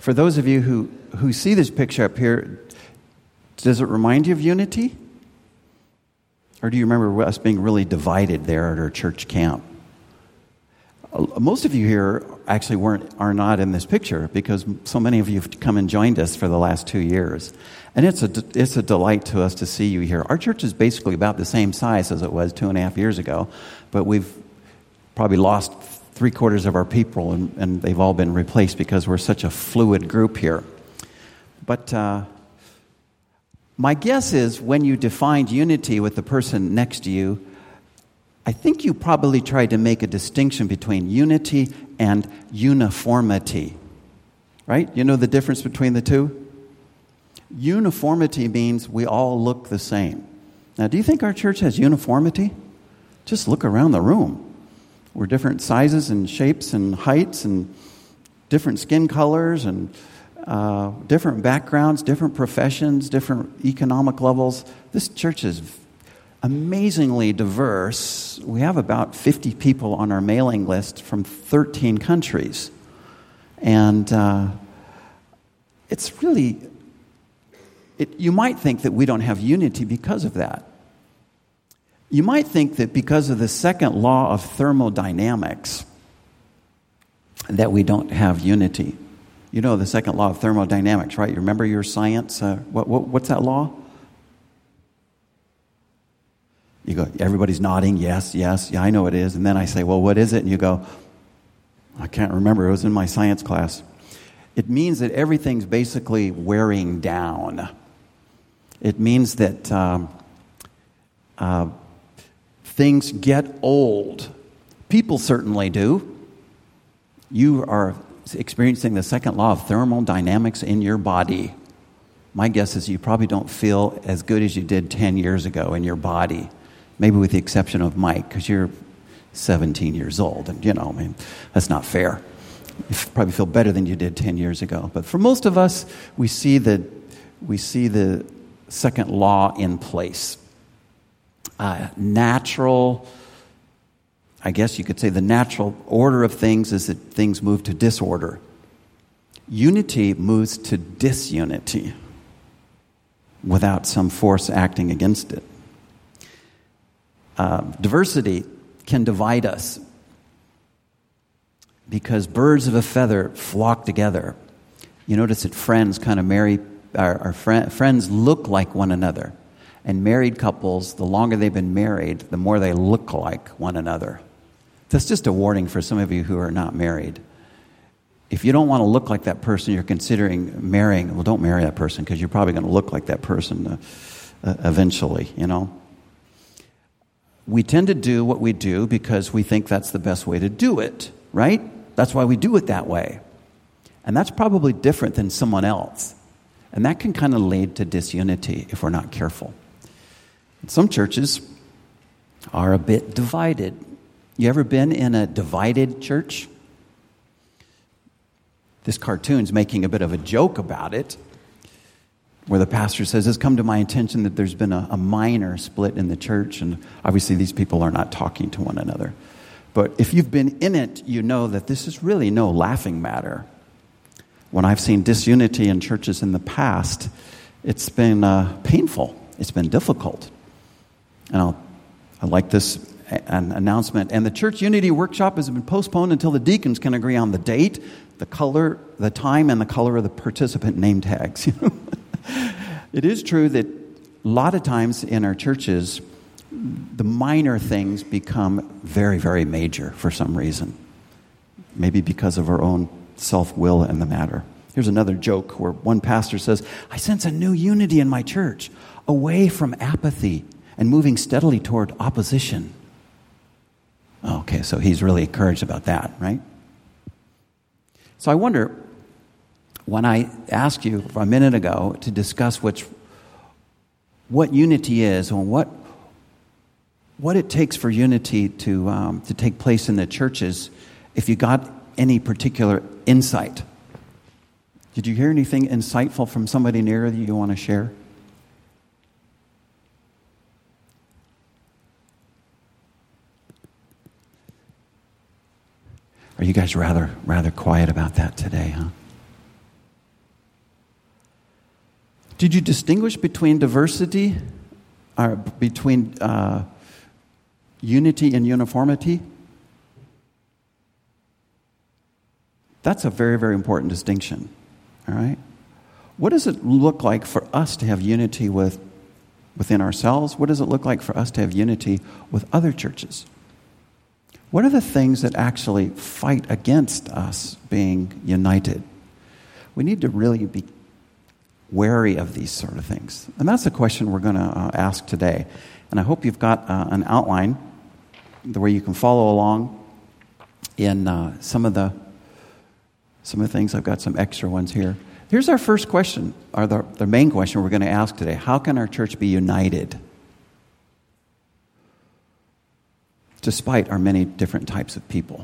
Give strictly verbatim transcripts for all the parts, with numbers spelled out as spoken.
For those of you who, who see this picture up here, does it remind you of unity? Or do you remember us being really divided there at our church camp? Most of you here actually weren't are not in this picture because so many of you have come and joined us for the last two years. And it's a, it's a delight to us to see you here. Our church is basically about the same size as it was two and a half years ago, but we've probably lost three quarters of our people, and, and they've all been replaced because we're such a fluid group here. But uh, my guess is when you defined unity with the person next to you, I think you probably tried to make a distinction between unity and uniformity. Right? You know the difference between the two? Uniformity means we all look the same. Now, do you think our church has uniformity? Just look around the room. We're different sizes and shapes and heights and different skin colors and uh, different backgrounds, different professions, different economic levels. This church is amazingly diverse. We have about fifty people on our mailing list from thirteen countries. And uh, it's really, it, you might think that we don't have unity because of that. You might think that because of the second law of thermodynamics that we don't have unity. You know the second law of thermodynamics, right? You remember your science? Uh, what, what what's that law? You go, everybody's nodding, yes, yes, yeah, I know it is. And then I say, well, what is it? And you go, I can't remember. It was in my science class. It means that everything's basically wearing down. It means that um, uh, things get old. People certainly do. You are experiencing the second law of thermodynamics in your body. My guess is you probably don't feel as good as you did ten years ago in your body. Maybe with the exception of Mike, because you're seventeen years old. And, you know, I mean, that's not fair. You probably feel better than you did ten years ago. But for most of us, we see the, we see the second law in place. Uh, natural, I guess you could say the natural order of things is that things move to disorder. Unity moves to disunity without some force acting against it. Uh, diversity can divide us because birds of a feather flock together. You notice that friends kind of marry, our, our friend, friends look like one another. And married couples, the longer they've been married, the more they look like one another. That's just a warning for some of you who are not married. If you don't want to look like that person you're considering marrying, well, don't marry that person because you're probably going to look like that person uh, uh, eventually, you know. We tend to do what we do because we think that's the best way to do it, right? That's why we do it that way. And that's probably different than someone else. And that can kind of lead to disunity if we're not careful. Some churches are a bit divided. You ever been in a divided church? This cartoon's making a bit of a joke about it, where the pastor says, it's come to my attention that there's been a, a minor split in the church, and obviously these people are not talking to one another. But if you've been in it, you know that this is really no laughing matter. When I've seen disunity in churches in the past, it's been uh, painful. It's been difficult. And I'll, I like this an announcement. And the Church Unity Workshop has been postponed until the deacons can agree on the date, the color, the time, and the color of the participant name tags. It is true that a lot of times in our churches, the minor things become very, very major for some reason. Maybe because of our own self-will in the matter. Here's another joke where one pastor says, I sense a new unity in my church, away from apathy and moving steadily toward opposition. Okay, so he's really encouraged about that, right? So I wonder, when I asked you a minute ago to discuss which, what unity is and what what it takes for unity to um, to take place in the churches, if you got any particular insight. Did you hear anything insightful from somebody near that you want to share? Are you guys rather rather quiet about that today, huh? Did you distinguish between diversity, or between uh, unity and uniformity? That's a very, very important distinction. All right? What does it look like for us to have unity with within ourselves? What does it look like for us to have unity with other churches? What are the things that actually fight against us being united? We need to really be wary of these sort of things. And that's the question we're going to uh, ask today. And I hope you've got uh, an outline where you can follow along in uh, some of the some of the things. I've got some extra ones here. Here's our first question, or the, the main question we're going to ask today. How can our church be united despite our many different types of people?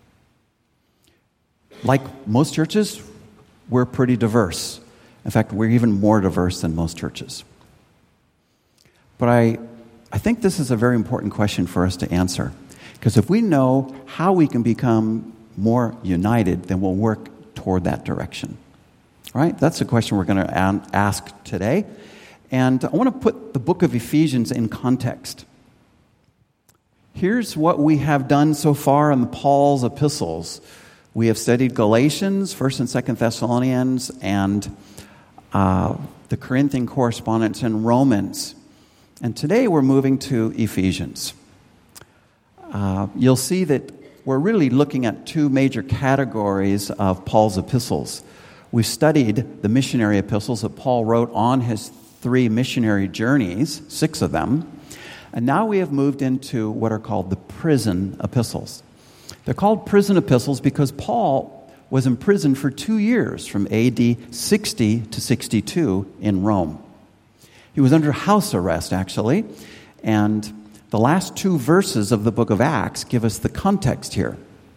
Like most churches, we're pretty diverse. In fact, we're even more diverse than most churches. But I, I think this is a very important question for us to answer. Because if we know how we can become more united, then we'll work toward that direction. All right? That's the question we're going to ask today. And I want to put the book of Ephesians in context. Here's what we have done so far in Paul's epistles. We have studied Galatians, First and Second Thessalonians, and uh, the Corinthian correspondence in Romans. And today we're moving to Ephesians. Uh, you'll see that we're really looking at two major categories of Paul's epistles. We've studied the missionary epistles that Paul wrote on his three missionary journeys, six of them. And now we have moved into what are called the prison epistles. They're called prison epistles because Paul was imprisoned for two years from A D sixty to sixty-two in Rome. He was under house arrest, actually, and the last two verses of the book of Acts give us the context here.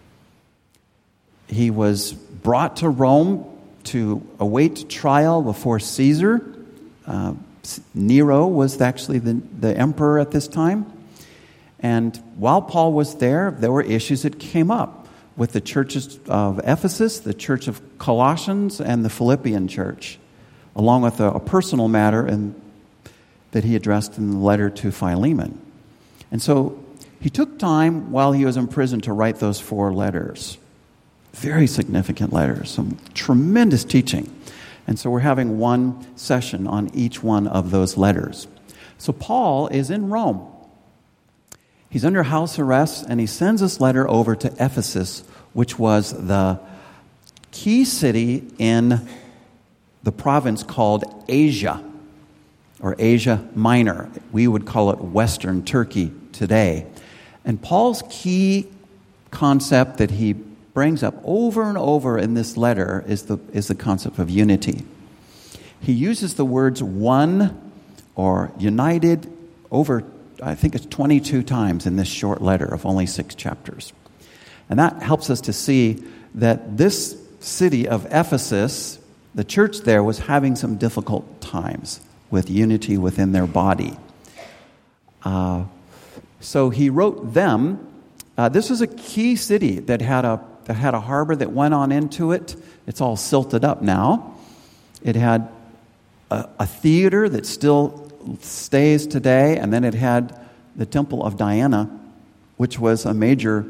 He was brought to Rome to await trial before Caesar. Uh, Nero was actually the, the emperor at this time. And while Paul was there, there were issues that came up with the churches of Ephesus, the church of Colossians, and the Philippian church, along with a, a personal matter in, that he addressed in the letter to Philemon. And so he took time while he was in prison to write those four letters. Very significant letters, some tremendous teaching. And so we're having one session on each one of those letters. So Paul is in Rome. He's under house arrest, and he sends this letter over to Ephesus, which was the key city in the province called Asia, or Asia Minor. We would call it Western Turkey today. And Paul's key concept that he brings up over and over in this letter is the is the concept of unity. He uses the words one or united over, I think it's twenty-two times in this short letter of only six chapters. And that helps us to see that this city of Ephesus, the church there, was having some difficult times with unity within their body. Uh, so he wrote them. Uh, this was a key city that had a that had a harbor that went on into it. It's all silted up now. It had a, a theater that still stays today, and then it had the Temple of Diana, which was a major,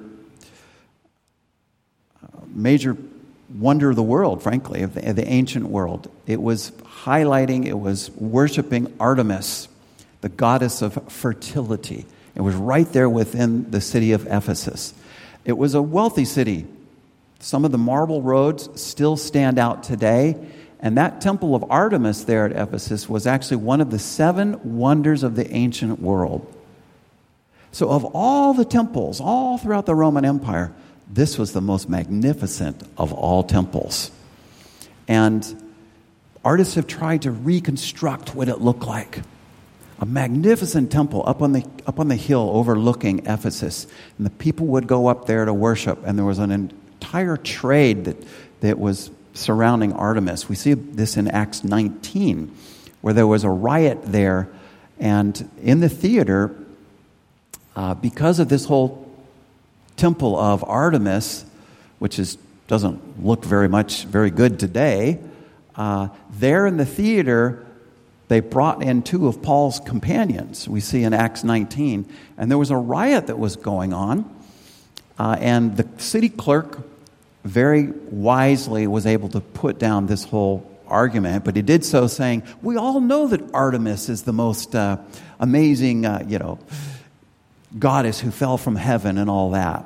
major wonder of the world, frankly, of the, of the ancient world. It was highlighting, it was worshiping Artemis, the goddess of fertility. It was right there within the city of Ephesus. It was a wealthy city. Some of the marble roads still stand out today. And that temple of Artemis there at Ephesus was actually one of the seven wonders of the ancient world. So of all the temples, all throughout the Roman Empire, this was the most magnificent of all temples. And artists have tried to reconstruct what it looked like. A magnificent temple up on the up on the hill overlooking Ephesus. And the people would go up there to worship, and there was an entire trade that, that was surrounding Artemis. We see this in Acts nineteen, where there was a riot there, and in the theater, uh, because of this whole temple of Artemis, which is doesn't look very much very good today, uh, there in the theater, they brought in two of Paul's companions, we see in Acts nineteen, and there was a riot that was going on, uh, and the city clerk very wisely was able to put down this whole argument, but he did so saying, we all know that Artemis is the most uh, amazing, uh, you know, goddess who fell from heaven and all that.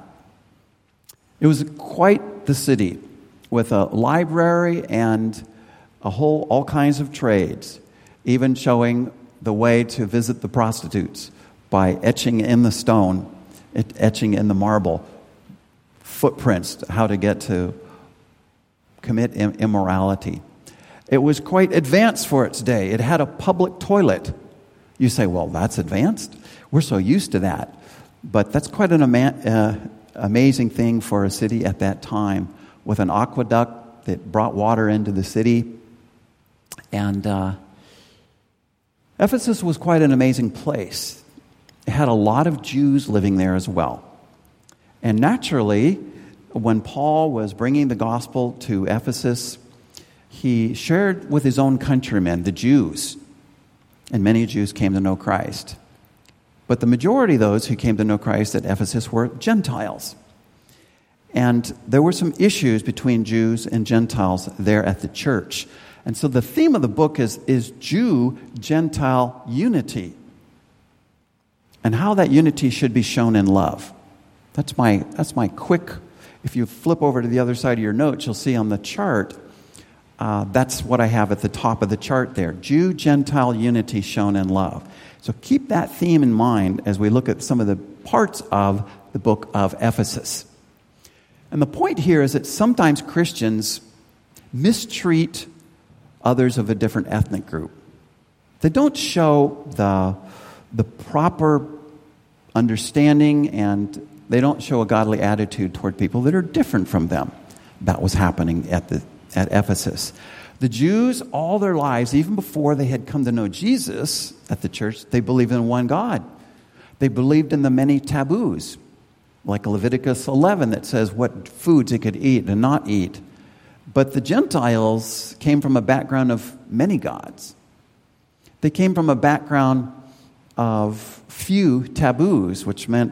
It was quite the city with a library and a whole, all kinds of trades, even showing the way to visit the prostitutes by etching in the stone, etching in the marble, footprints, how to get to commit immorality. It was quite advanced for its day. It had a public toilet. You say, well, that's advanced? We're so used to that. But that's quite an ama- uh, amazing thing for a city at that time, with an aqueduct that brought water into the city. And uh, Ephesus was quite an amazing place. It had a lot of Jews living there as well. And naturally, when Paul was bringing the gospel to Ephesus, he shared with his own countrymen, the Jews, and many Jews came to know Christ. But the majority of those who came to know Christ at Ephesus were Gentiles. And there were some issues between Jews and Gentiles there at the church. And so the theme of the book is, is Jew-Gentile unity, and how that unity should be shown in love. That's my, that's my quick, if you flip over to the other side of your notes, you'll see on the chart, Uh, that's what I have at the top of the chart there. Jew-Gentile unity shown in love. So keep that theme in mind as we look at some of the parts of the book of Ephesus. And the point here is that sometimes Christians mistreat others of a different ethnic group. They don't show the, the proper understanding, and they don't show a godly attitude toward people that are different from them. That was happening at the at Ephesus. The Jews, all their lives, even before they had come to know Jesus at the church, they believed in one God. They believed in the many taboos, like Leviticus eleven that says what foods they could eat and not eat. But the Gentiles came from a background of many gods. They came from a background of few taboos, which meant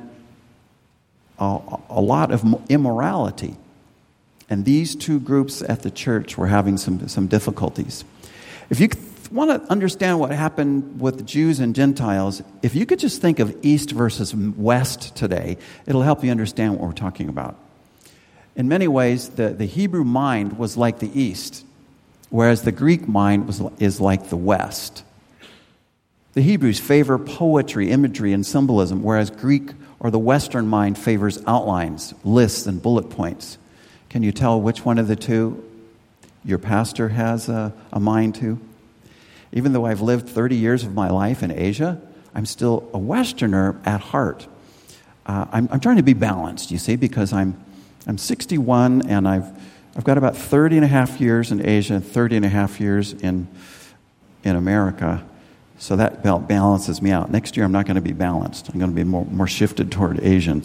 a, a lot of immorality. And these two groups at the church were having some, some difficulties. If you want to understand what happened with Jews and Gentiles, if you could just think of East versus West today, it'll help you understand what we're talking about. In many ways, the, the Hebrew mind was like the East, whereas the Greek mind was is like the West. The Hebrews favor poetry, imagery, and symbolism, whereas Greek or the Western mind favors outlines, lists, and bullet points. Can you tell which one of the two your pastor has a, a mind to? Even though I've lived thirty years of my life in Asia, I'm still a Westerner at heart. Uh, I'm, I'm trying to be balanced, you see, because I'm I'm sixty-one, and I've I've got about thirty and a half years in Asia, thirty and a half years in in America. So that balances me out. Next year, I'm not going to be balanced. I'm going to be more, more shifted toward Asian.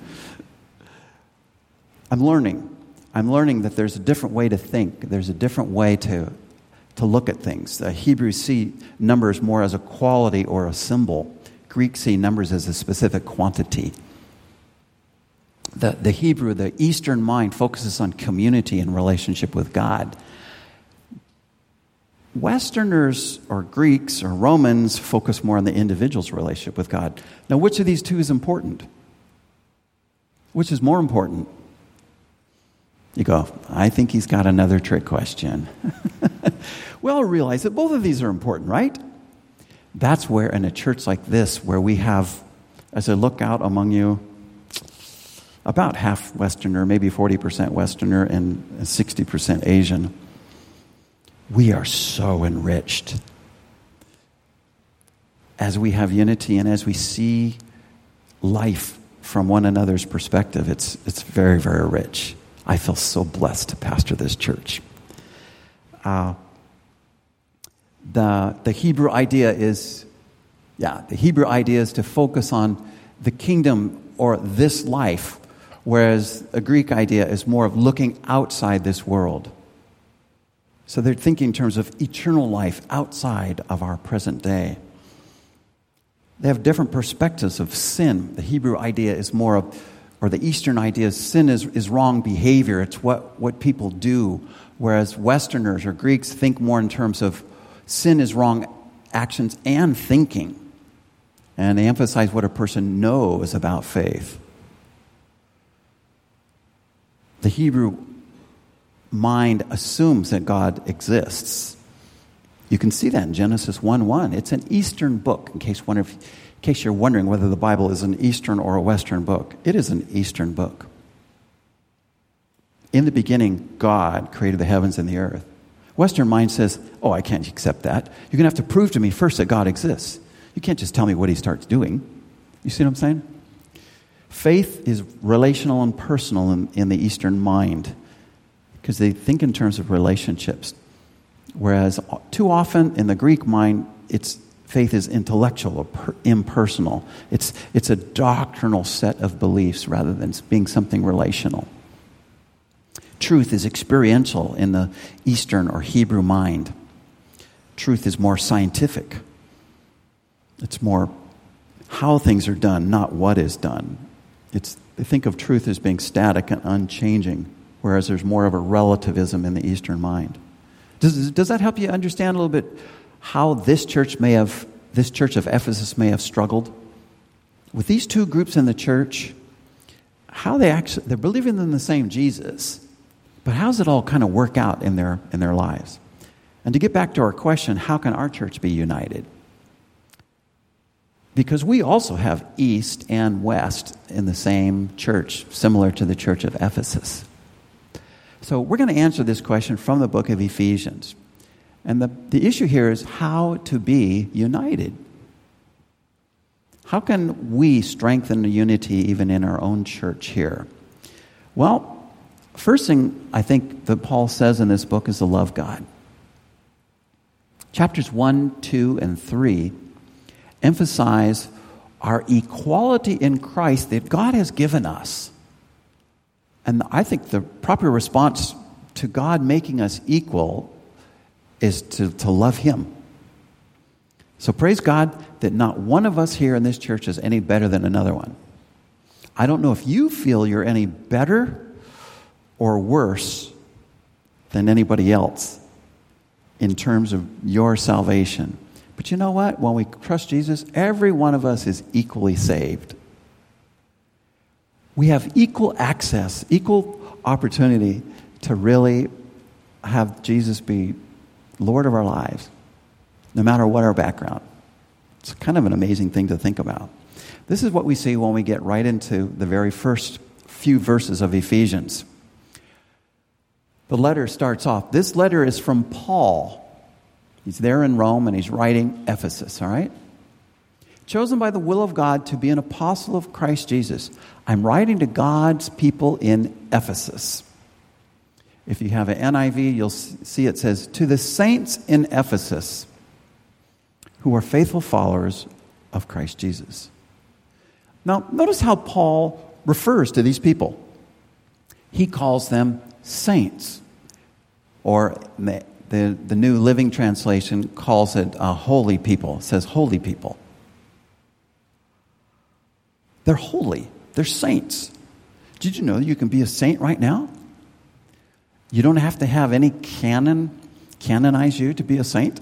I'm learning. I'm learning that there's a different way to think. There's a different way to, to look at things. The Hebrews see numbers more as a quality or a symbol. Greeks see numbers as a specific quantity. The, the Hebrew, the Eastern mind, focuses on community and relationship with God. Westerners or Greeks or Romans focus more on the individual's relationship with God. Now, which of these two is important? Which is more important? You go, I think he's got another trick question. Well, realize that both of these are important, right? That's where in a church like this, where we have, as I look out among you, about half Westerner, maybe forty percent Westerner and sixty percent Asian, we are so enriched. As we have unity and as we see life from one another's perspective, it's it's very, very rich. I feel so blessed to pastor this church. Uh, the the Hebrew idea is, yeah, the Hebrew idea is to focus on the kingdom or this life, whereas a Greek idea is more of looking outside this world So they're thinking in terms of eternal life outside of our present day. They have different perspectives of sin. The Hebrew idea is more of, or the Eastern idea is sin is, is wrong behavior. It's what, what people do. Whereas Westerners or Greeks think more in terms of sin is wrong actions and thinking. And they emphasize what a person knows about faith. The Hebrew mind assumes that God exists. You can see that in Genesis one one. It's an Eastern book, in case, one of, in case you're wondering whether the Bible is an Eastern or a Western book. It is an Eastern book. In the beginning, God created the heavens and the earth. Western mind says, oh, I can't accept that. You're going to have to prove to me first that God exists. You can't just tell me what he starts doing. You see what I'm saying? Faith is relational and personal in, in the Eastern mind because they think in terms of relationships. Whereas too often in the Greek mind, it's faith is intellectual or per, impersonal. It's, it's a doctrinal set of beliefs rather than being something relational. Truth is experiential in the Eastern or Hebrew mind. Truth is more scientific. It's more how things are done, not what is done. It's, they think of truth as being static and unchanging, whereas there's more of a relativism in the Eastern mind. Does, does that help you understand a little bit how this church may have, this church of Ephesus may have struggled? With these two groups in the church, how they actually, they're believing in the same Jesus, but how does it all kind of work out in their, in their lives? And to get back to our question, how can our church be united? Because we also have East and West in the same church, similar to the church of Ephesus. So we're going to answer this question from the book of Ephesians. And the, the issue here is how to be united. How can we strengthen the unity even in our own church here? Well, first thing I think that Paul says in this book is to love God. Chapters one, two, and three emphasize our equality in Christ that God has given us. And I think the proper response to God making us equal is to, to love Him. So praise God that not one of us here in this church is any better than another one. I don't know if you feel you're any better or worse than anybody else in terms of your salvation. But you know what? When we trust Jesus, every one of us is equally saved. We have equal access, equal opportunity to really have Jesus be Lord of our lives, no matter what our background. It's kind of an amazing thing to think about. This is what we see when we get right into the very first few verses of Ephesians. The letter starts off. This letter is from Paul. He's there in Rome and he's writing Ephesus, all right? Chosen by the will of God to be an apostle of Christ Jesus. I'm writing to God's people in Ephesus. If you have an N I V, you'll see it says, to the saints in Ephesus who are faithful followers of Christ Jesus. Now, notice how Paul refers to these people. He calls them saints, or the, the, the New Living Translation calls it uh, holy people. It says holy people. They're holy. They're saints. Did you know you can be a saint right now? You don't have to have any canon canonize you to be a saint.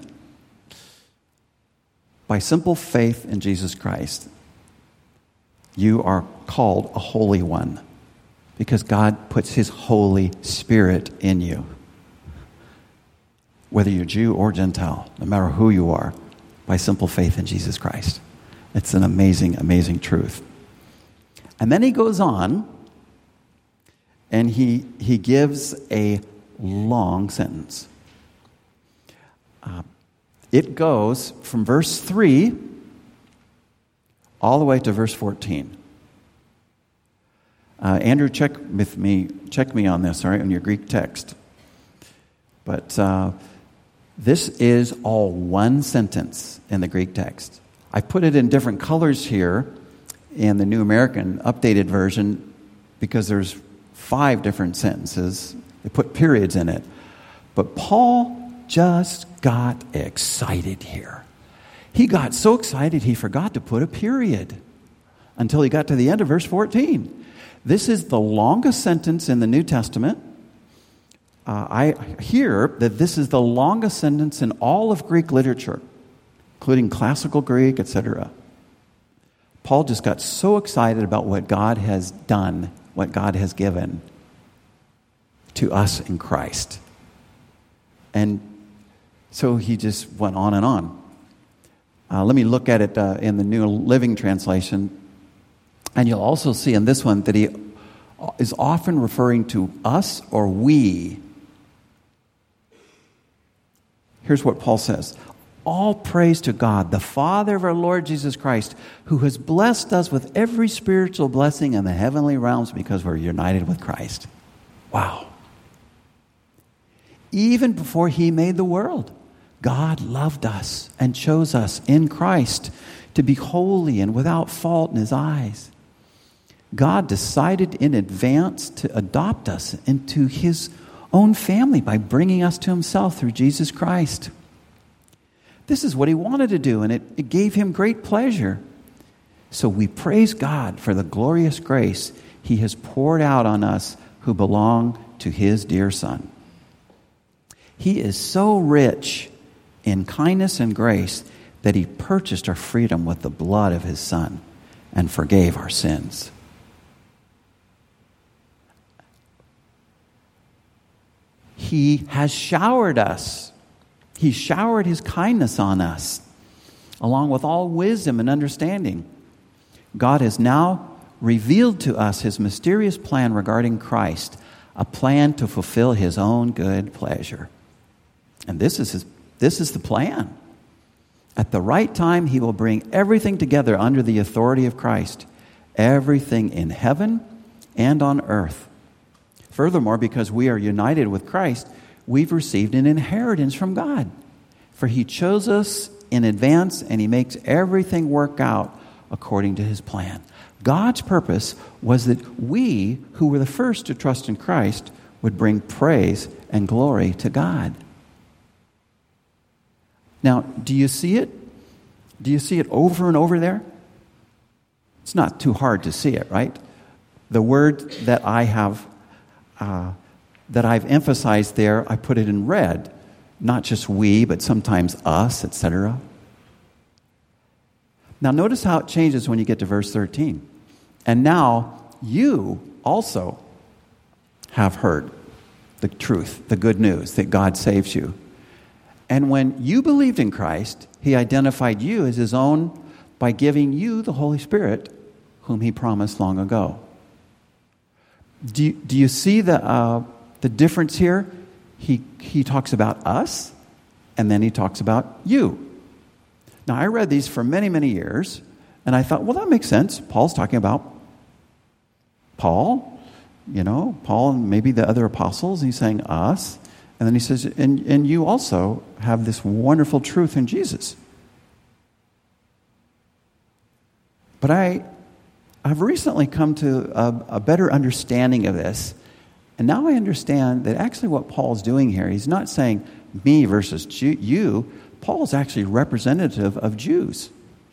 By simple faith in Jesus Christ, you are called a holy one because God puts His Holy Spirit in you. Whether you're Jew or Gentile, no matter who you are, by simple faith in Jesus Christ. It's an amazing, amazing truth. And then he goes on and he, he gives a long sentence. Uh, it goes from verse three all the way to verse fourteen. Uh, Andrew, check with me, check me on this, all right, on your Greek text. But uh, this is all one sentence in the Greek text. I put it in different colors here in the New American Updated Version because there's five different sentences. They put periods in it. But Paul just got excited here. He got so excited he forgot to put a period until he got to the end of verse fourteen. This is the longest sentence in the New Testament. Uh, I hear that this is the longest sentence in all of Greek literature, including classical Greek, et cetera. Paul just got so excited about what God has done, what God has given to us in Christ. And so he just went on and on. Uh, let me look at it uh, in the New Living Translation. And you'll also see in this one that he is often referring to us or we. Here's what Paul says. All praise to God, the Father of our Lord Jesus Christ, who has blessed us with every spiritual blessing in the heavenly realms because we're united with Christ. Wow. Even before he made the world, God loved us and chose us in Christ to be holy and without fault in his eyes. God decided in advance to adopt us into his own family by bringing us to himself through Jesus Christ. This is what he wanted to do, and it, it gave him great pleasure. So we praise God for the glorious grace he has poured out on us who belong to his dear Son. He is so rich in kindness and grace that he purchased our freedom with the blood of his Son and forgave our sins. He has showered us. He showered his kindness on us, along with all wisdom and understanding. God has now revealed to us his mysterious plan regarding Christ, a plan to fulfill his own good pleasure. And this is his, this is the plan. At the right time, he will bring everything together under the authority of Christ, everything in heaven and on earth. Furthermore, because we are united with Christ, we've received an inheritance from God. For he chose us in advance, and he makes everything work out according to his plan. God's purpose was that we, who were the first to trust in Christ, would bring praise and glory to God. Now, do you see it? Do you see it over and over there? It's not too hard to see it, right? The word that I have Uh, that I've emphasized there, I put it in red. Not just we, but sometimes us, et cetera. Now notice how it changes when you get to verse thirteen. And now you also have heard the truth, the good news that God saves you. And when you believed in Christ, he identified you as his own by giving you the Holy Spirit, whom he promised long ago. Do you, do you see the uh, the difference here? He he talks about us, and then he talks about you. Now, I read these for many, many years, and I thought, well, that makes sense. Paul's talking about Paul, you know, Paul and maybe the other apostles. He's saying us, and then he says, and, and you also have this wonderful truth in Jesus. But I... I've recently come to a, a better understanding of this. And now I understand that actually what Paul's doing here, he's not saying me versus Jew, you. Paul's actually representative of Jews.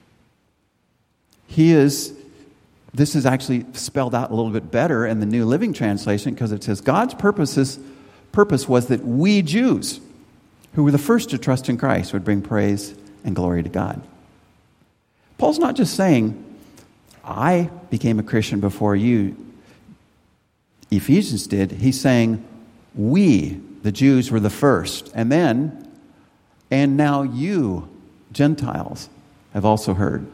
He is, this is actually spelled out a little bit better in the New Living Translation because it says God's purposes, purpose was that we Jews, who were the first to trust in Christ, would bring praise and glory to God. Paul's not just saying, I became a Christian before you, Ephesians did. He's saying, we, the Jews, were the first. And then, and now you, Gentiles, have also heard.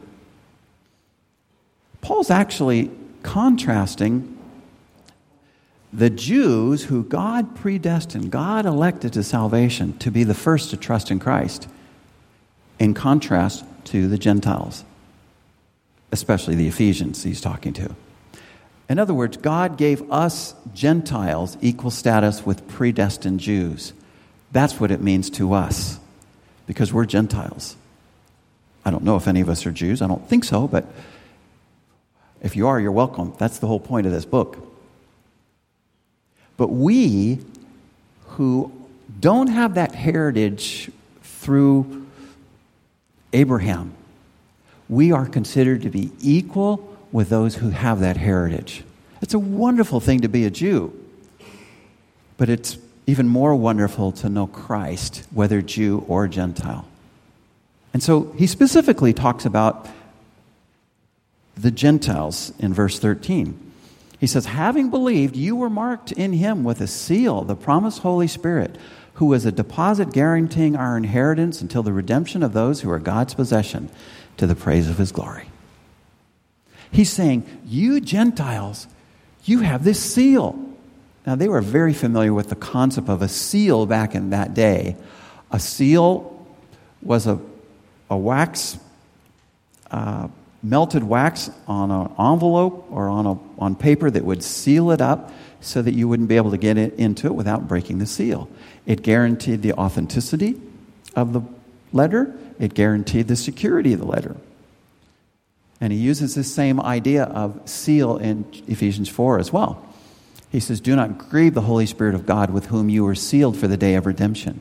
Paul's actually contrasting the Jews who God predestined, God elected to salvation to be the first to trust in Christ, in contrast to the Gentiles. Especially the Ephesians he's talking to. In other words, God gave us Gentiles equal status with predestined Jews. That's what it means to us, because we're Gentiles. I don't know if any of us are Jews. I don't think so, but if you are, you're welcome. That's the whole point of this book. But we who don't have that heritage through Abraham, we are considered to be equal with those who have that heritage. It's a wonderful thing to be a Jew, but it's even more wonderful to know Christ, whether Jew or Gentile. And so he specifically talks about the Gentiles in verse thirteen. He says, having believed, you were marked in him with a seal, the promised Holy Spirit, who is a deposit guaranteeing our inheritance until the redemption of those who are God's possession, to the praise of his glory. He's saying, you Gentiles, you have this seal. Now, they were very familiar with the concept of a seal back in that day. A seal was a, a wax, uh, melted wax on an envelope or on a, on paper that would seal it up so that you wouldn't be able to get it into it without breaking the seal. It guaranteed the authenticity of the letter. It guaranteed the security of the letter. And he uses this same idea of seal in Ephesians four as well. He says, do not grieve the Holy Spirit of God with whom you were sealed for the day of redemption.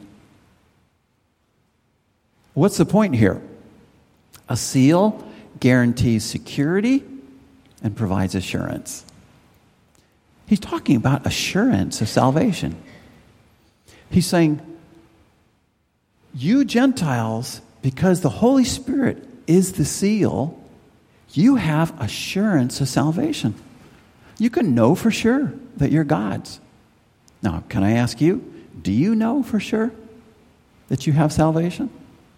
What's the point here? A seal guarantees security and provides assurance. He's talking about assurance of salvation. He's saying, you Gentiles, because the Holy Spirit is the seal, you have assurance of salvation. You can know for sure that you're God's. Now, can I ask you, do you know for sure that you have salvation?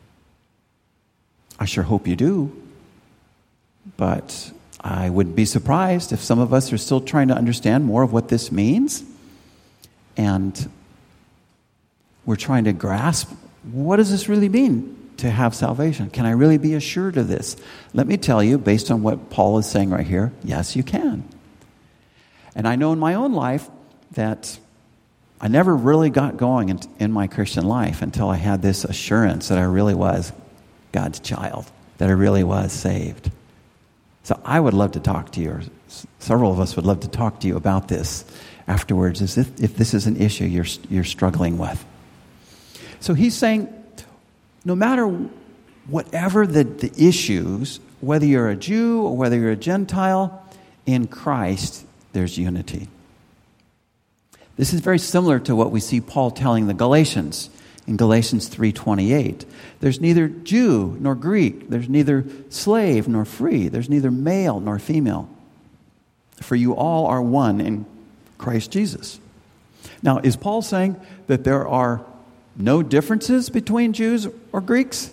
I sure hope you do. But I wouldn't be surprised if some of us are still trying to understand more of what this means. And we're trying to grasp, what does this really mean to have salvation? Can I really be assured of this? Let me tell you, based on what Paul is saying right here, yes, you can. And I know in my own life that I never really got going in, in my Christian life until I had this assurance that I really was God's child, that I really was saved. So I would love to talk to you, or several of us would love to talk to you about this afterwards, as if, if this is an issue you're you're struggling with. So he's saying, no matter whatever the, the issues, whether you're a Jew or whether you're a Gentile, in Christ, there's unity. This is very similar to what we see Paul telling the Galatians in Galatians three twenty-eight. There's neither Jew nor Greek. There's neither slave nor free. There's neither male nor female. For you all are one in Christ Jesus. Now, is Paul saying that there are no differences between Jews or Greeks?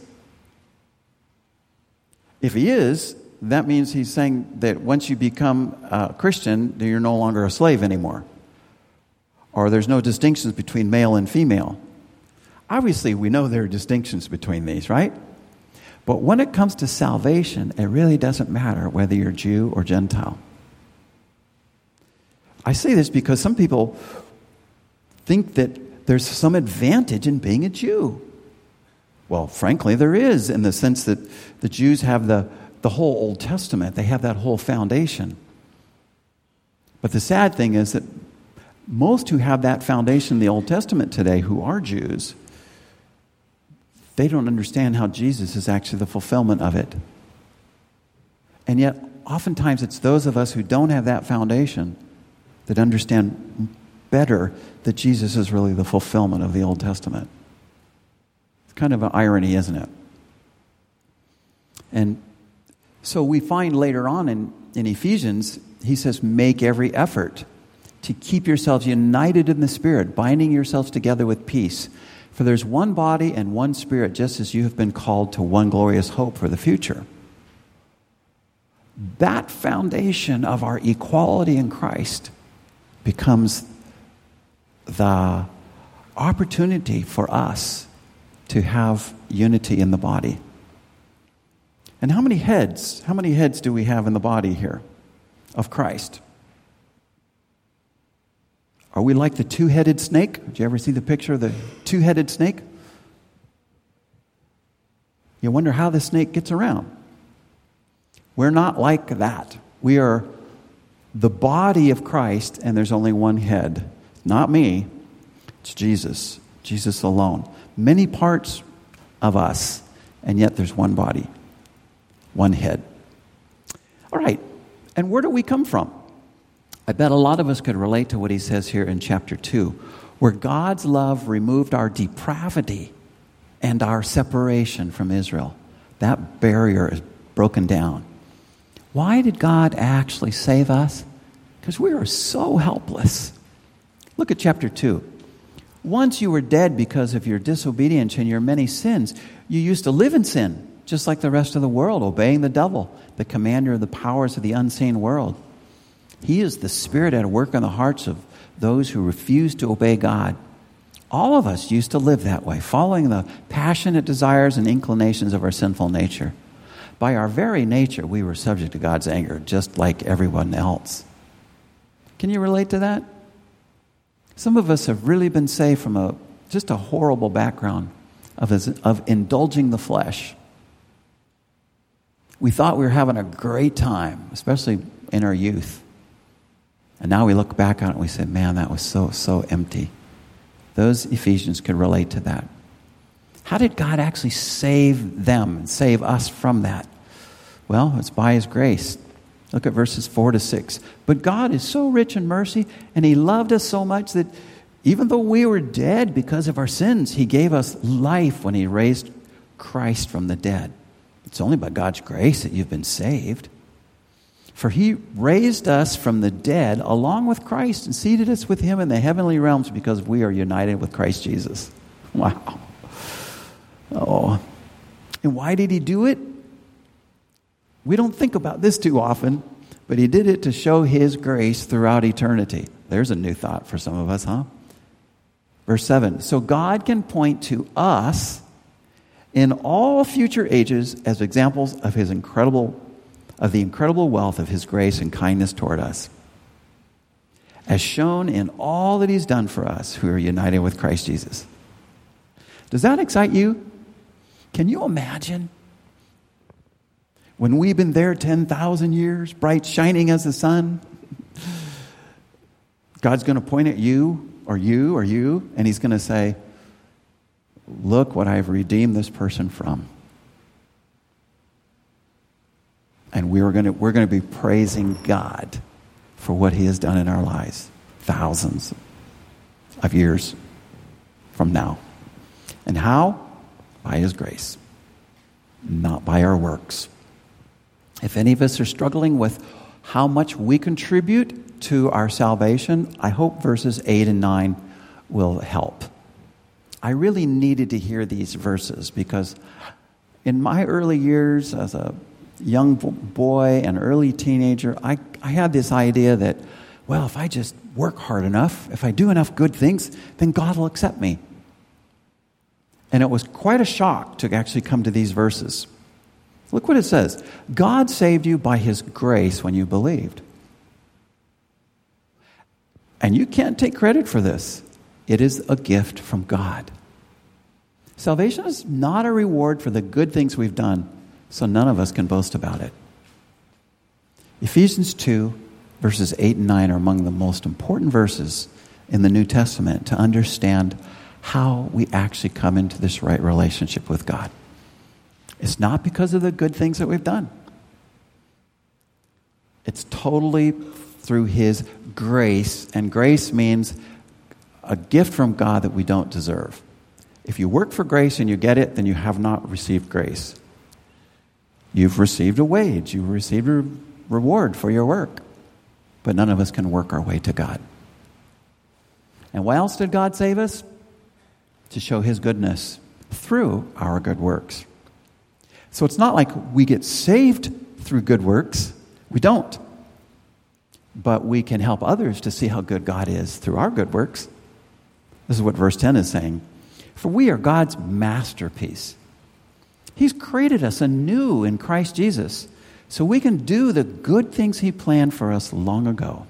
If he is, that means he's saying that once you become a Christian, you're no longer a slave anymore. Or there's no distinctions between male and female. Obviously, we know there are distinctions between these, right? But when it comes to salvation, it really doesn't matter whether you're Jew or Gentile. I say this because some people think that there's some advantage in being a Jew. Well, frankly, there is, in the sense that the Jews have the, the whole Old Testament. They have that whole foundation. But the sad thing is that most who have that foundation in the Old Testament today, who are Jews, they don't understand how Jesus is actually the fulfillment of it. And yet, oftentimes it's those of us who don't have that foundation that understand better that Jesus is really the fulfillment of the Old Testament. It's kind of an irony, isn't it? And so we find later on in, in Ephesians, he says, make every effort to keep yourselves united in the Spirit, binding yourselves together with peace. For there's one body and one Spirit, just as you have been called to one glorious hope for the future. That foundation of our equality in Christ becomes the opportunity for us to have unity in the body. And how many heads, how many heads do we have in the body here of Christ? Are we like the two-headed snake? Did you ever see the picture of the two-headed snake? You wonder how the snake gets around. We're not like that. We are the body of Christ, and there's only one head. Not me. It's Jesus. Jesus alone. Many parts of us, and yet there's one body, one head. All right, and where do we come from? I bet a lot of us could relate to what he says here in chapter two, where God's love removed our depravity and our separation from Israel. That barrier is broken down. Why did God actually save us? Because we are so helpless. Look at chapter two. Once you were dead because of your disobedience and your many sins. You used to live in sin, just like the rest of the world, obeying the devil, the commander of the powers of the unseen world. He is the spirit at work in the hearts of those who refuse to obey God. All of us used to live that way, following the passionate desires and inclinations of our sinful nature. By our very nature, we were subject to God's anger, just like everyone else. Can you relate to that? Some of us have really been saved from a just a horrible background of, of indulging the flesh. We thought we were having a great time, especially in our youth. And now we look back on it and we say, man, that was so, so empty. Those Ephesians could relate to that. How did God actually save them and save us from that? Well, it's by His grace. Look at verses four to six. But God is so rich in mercy, and He loved us so much that even though we were dead because of our sins, He gave us life when He raised Christ from the dead. It's only by God's grace that you've been saved. For He raised us from the dead along with Christ and seated us with Him in the heavenly realms because we are united with Christ Jesus. Wow. Oh. And why did He do it? We don't think about this too often, but He did it to show His grace throughout eternity. There's a new thought for some of us, huh? Verse seven. So God can point to us in all future ages as examples of His incredible, of the incredible wealth of His grace and kindness toward us, as shown in all that He's done for us who are united with Christ Jesus. Does that excite you? Can you imagine when we've been there ten thousand years, bright, shining as the sun? God's going to point at you or you or you, and He's going to say, look what I've redeemed this person from. And we're going to, we're going to be praising God for what He has done in our lives, thousands of years from now. And how? By His grace, not by our works. If any of us are struggling with how much we contribute to our salvation, I hope verses eight and nine will help. I really needed to hear these verses because in my early years as a young boy and early teenager, I, I had this idea that, well, if I just work hard enough, if I do enough good things, then God will accept me. And it was quite a shock to actually come to these verses. Look what it says. God saved you by His grace when you believed. And you can't take credit for this. It is a gift from God. Salvation is not a reward for the good things we've done, so none of us can boast about it. Ephesians two, verses eight and nine are among the most important verses in the New Testament to understand how we actually come into this right relationship with God. It's not because of the good things that we've done. It's totally through His grace, and grace means a gift from God that we don't deserve. If you work for grace and you get it, then you have not received grace. You've received a wage. You've received a reward for your work. But none of us can work our way to God. And why else did God save us? To show His goodness through our good works. So it's not like we get saved through good works. We don't. But we can help others to see how good God is through our good works. This is what verse ten is saying. For we are God's masterpiece. He's created us anew in Christ Jesus so we can do the good things He planned for us long ago.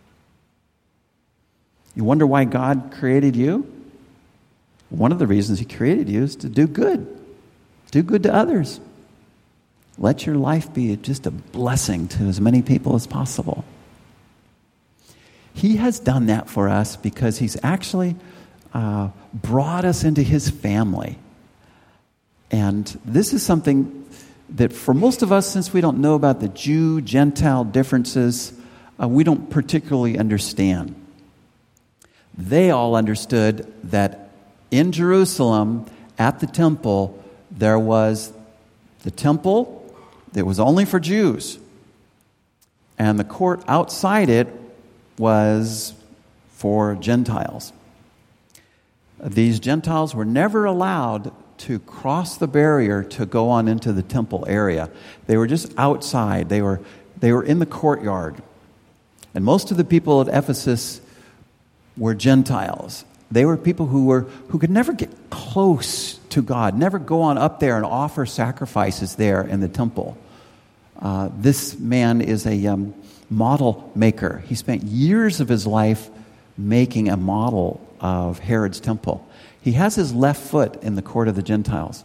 You wonder why God created you? One of the reasons He created you is to do good. Do good to others. Let your life be just a blessing to as many people as possible. He has done that for us because He's actually uh, brought us into his family. And this is something that for most of us, since we don't know about the Jew-Gentile differences, uh, we don't particularly understand. They all understood that in Jerusalem, at the temple, there was the temple that was only for Jews. And the court outside it was for Gentiles. These Gentiles were never allowed to cross the barrier to go on into the temple area. They were just outside. They were they were in the courtyard. And most of the people at Ephesus were Gentiles. They were people who were who could never get close to God, never go on up there and offer sacrifices there in the temple. Uh, this man is a um, model maker. He spent years of his life making a model of Herod's temple. He has his left foot in the court of the Gentiles.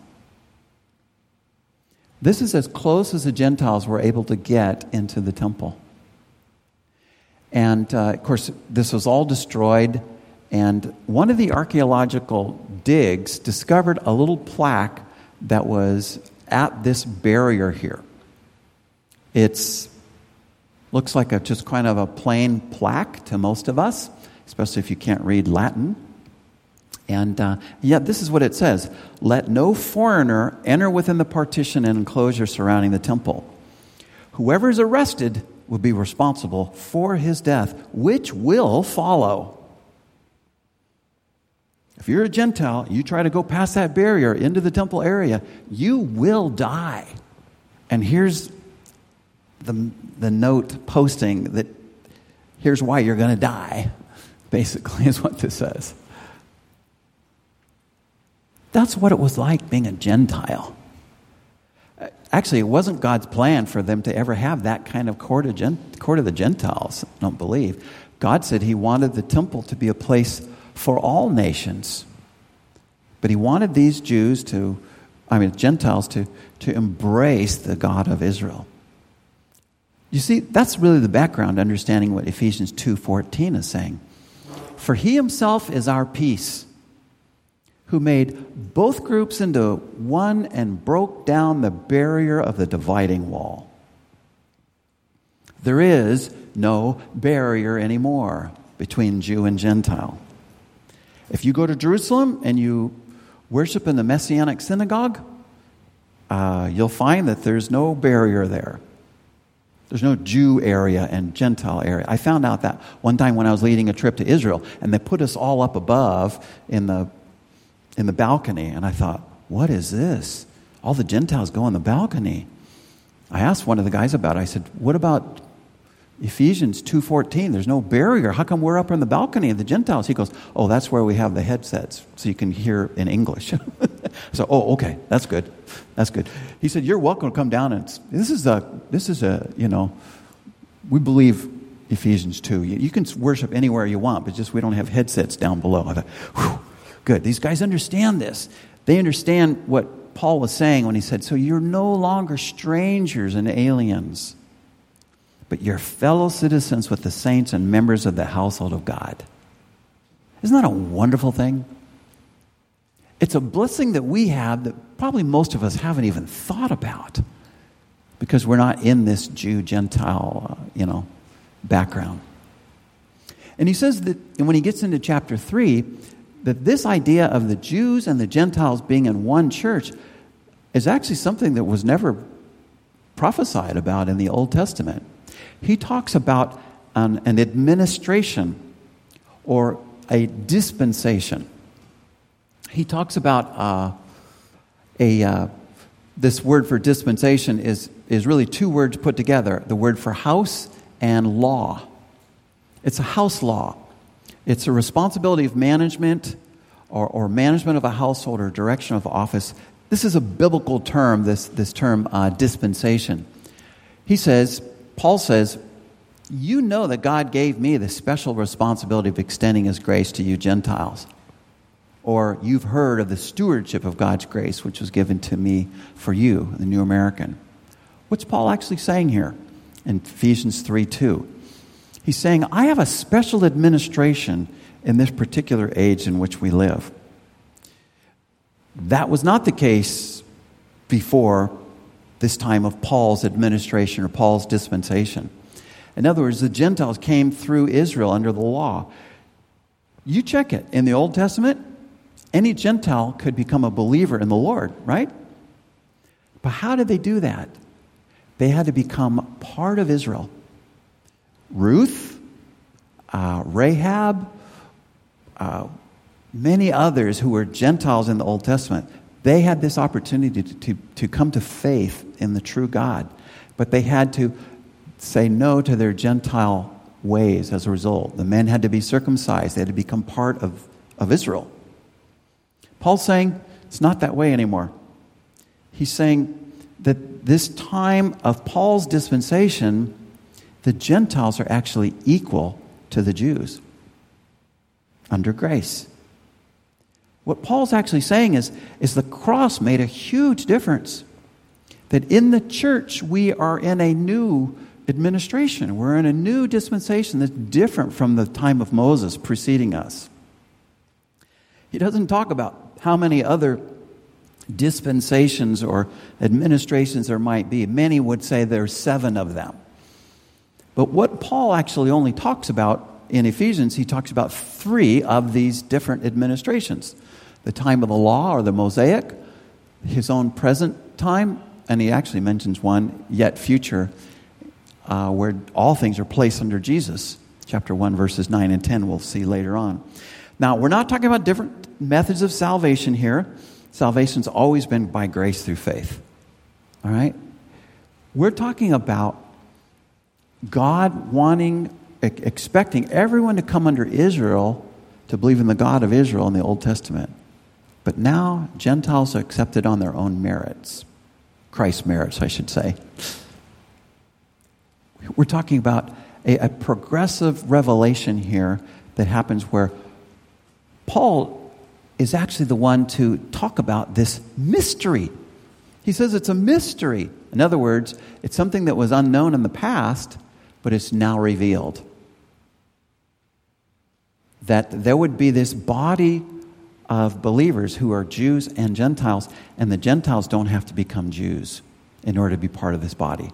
This is as close as the Gentiles were able to get into the temple. And, uh, of course, this was all destroyed. And one of the archaeological digs discovered a little plaque that was at this barrier here. It's looks like a just kind of a plain plaque to most of us, especially if you can't read Latin. And uh, yeah, this is what it says. Let no foreigner enter within the partition and enclosure surrounding the temple. Whoever is arrested will be responsible for his death, which will follow. If you're a Gentile, you try to go past that barrier into the temple area, you will die. And here's the, the note posting that here's why you're going to die, basically, is what this says. That's what it was like being a Gentile. Actually, it wasn't God's plan for them to ever have that kind of court of, Gent- court of the Gentiles, I don't believe. God said he wanted the temple to be a place for all nations. But he wanted these Jews to, I mean, Gentiles to, to embrace the God of Israel. You see, that's really the background, understanding what Ephesians two fourteen is saying. For he himself is our peace, who made both groups into one and broke down the barrier of the dividing wall. There is no barrier anymore between Jew and Gentile. If you go to Jerusalem and you worship in the Messianic synagogue, uh, you'll find that there's no barrier there. There's no Jew area and Gentile area. I found out that one time when I was leading a trip to Israel, and they put us all up above in the in the balcony, and I thought, what is this? All the Gentiles go on the balcony. I asked one of the guys about it. I said, what about Ephesians two fourteen? There's no barrier. How come we're up on the balcony of the Gentiles? He goes, oh, that's where we have the headsets, so you can hear in English. So, oh, okay, that's good. That's good. He said, you're welcome to come down. And this is a, this is a, you know, we believe Ephesians two. You, you can worship anywhere you want, but just we don't have headsets down below. I thought, whew, good. These guys understand this. They understand what Paul was saying when he said, so you're no longer strangers and aliens, but you're fellow citizens with the saints and members of the household of God. Isn't that a wonderful thing? It's a blessing that we have that probably most of us haven't even thought about because we're not in this Jew-Gentile, uh, you know, background. And he says that, and when he gets into chapter three, that this idea of the Jews and the Gentiles being in one church is actually something that was never prophesied about in the Old Testament. He talks about an, an administration or a dispensation. He talks about uh, a uh, this word for dispensation is is really two words put together: the word for house and law. It's a house law. It's a responsibility of management or, or management of a household or direction of office. This is a biblical term. This this term uh, dispensation. He says, Paul says, you know that God gave me the special responsibility of extending His grace to you Gentiles. Or you've heard of the stewardship of God's grace, which was given to me for you, the New American. What's Paul actually saying here in Ephesians three two? He's saying, I have a special administration in this particular age in which we live. That was not the case before this time of Paul's administration or Paul's dispensation. In other words, the Gentiles came through Israel under the law. You check it. In the Old Testament, any Gentile could become a believer in the Lord, right? But how did they do that? They had to become part of Israel. Ruth, uh, Rahab, uh, many others who were Gentiles in the Old Testament, they had this opportunity to, to, to come to faith in the true God. But they had to say no to their Gentile ways as a result. The men had to be circumcised. They had to become part of, of Israel. Paul's saying it's not that way anymore. He's saying that this time of Paul's dispensation, the Gentiles are actually equal to the Jews under grace. What Paul's actually saying is, is the cross made a huge difference. That in the church, we are in a new administration. We're in a new dispensation that's different from the time of Moses preceding us. He doesn't talk about how many other dispensations or administrations there might be. Many would say there's seven of them. But what Paul actually only talks about in Ephesians, he talks about three of these different administrations. The time of the law or the Mosaic, his own present time, and he actually mentions one yet future uh, where all things are placed under Jesus. Chapter one, verses nine and ten, we'll see later on. Now, we're not talking about different methods of salvation here. Salvation's always been by grace through faith. All right? We're talking about God wanting, expecting everyone to come under Israel to believe in the God of Israel in the Old Testament. But now Gentiles are accepted on their own merits. Christ's merits, I should say. We're talking about a, a progressive revelation here that happens where Paul is actually the one to talk about this mystery. He says it's a mystery. In other words, it's something that was unknown in the past, but it's now revealed. That there would be this body of believers who are Jews and Gentiles, and the Gentiles don't have to become Jews in order to be part of this body.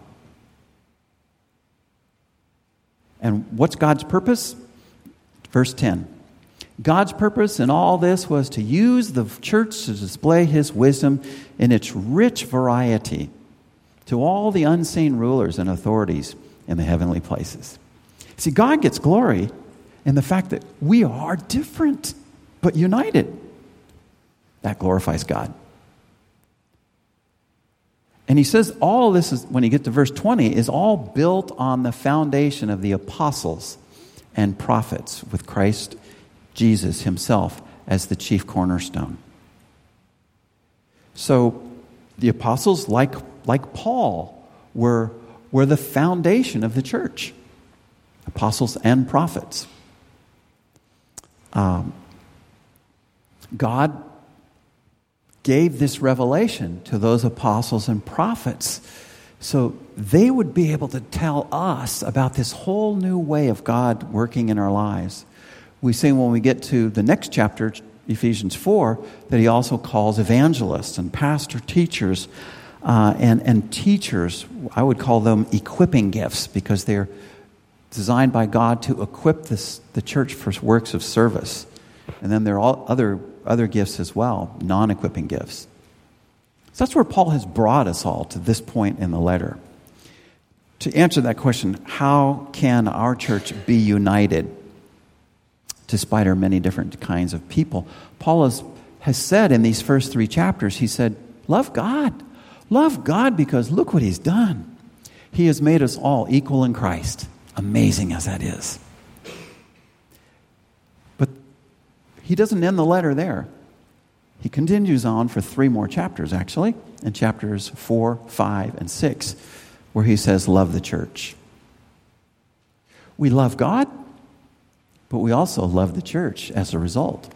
And what's God's purpose? Verse ten. God's purpose in all this was to use the church to display his wisdom in its rich variety to all the unseen rulers and authorities in the heavenly places. See, God gets glory in the fact that we are different, but united. That glorifies God. And he says all this is, when you get to verse twenty, is all built on the foundation of the apostles and prophets with Christ Jesus himself as the chief cornerstone. So the apostles, like, like Paul, were, were the foundation of the church. Apostles and prophets. Um, God gave this revelation to those apostles and prophets so they would be able to tell us about this whole new way of God working in our lives. We see when we get to the next chapter, Ephesians four, that he also calls evangelists and pastor teachers uh, and, and teachers. I would call them equipping gifts because they're designed by God to equip this, the church for works of service. And then there are all other, other gifts as well, non-equipping gifts. So that's where Paul has brought us all to this point in the letter. To answer that question, how can our church be united despite our many different kinds of people? Paul has, has said in these first three chapters, he said, love God. Love God because look what he's done. He has made us all equal in Christ, amazing as that is. But he doesn't end the letter there. He continues on for three more chapters, actually, in chapters four, five, and six, where he says, love the church. We love God, but we also love the church as a result.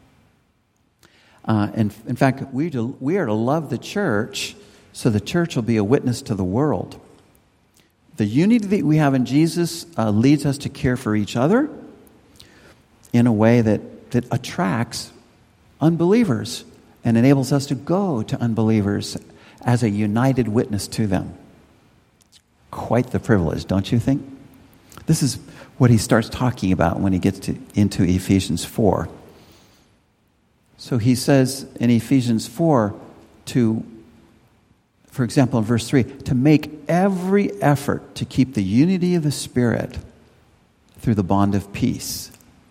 Uh, and in fact, we, do, we are to love the church so the church will be a witness to the world. The unity that we have in Jesus uh, leads us to care for each other. in a way that, that attracts unbelievers and enables us to go to unbelievers as a united witness to them. It's quite the privilege, don't you think? This is what he starts talking about when he gets to, into Ephesians four. So he says in Ephesians four to, for example, in verse three, to make every effort to keep the unity of the Spirit through the bond of peace.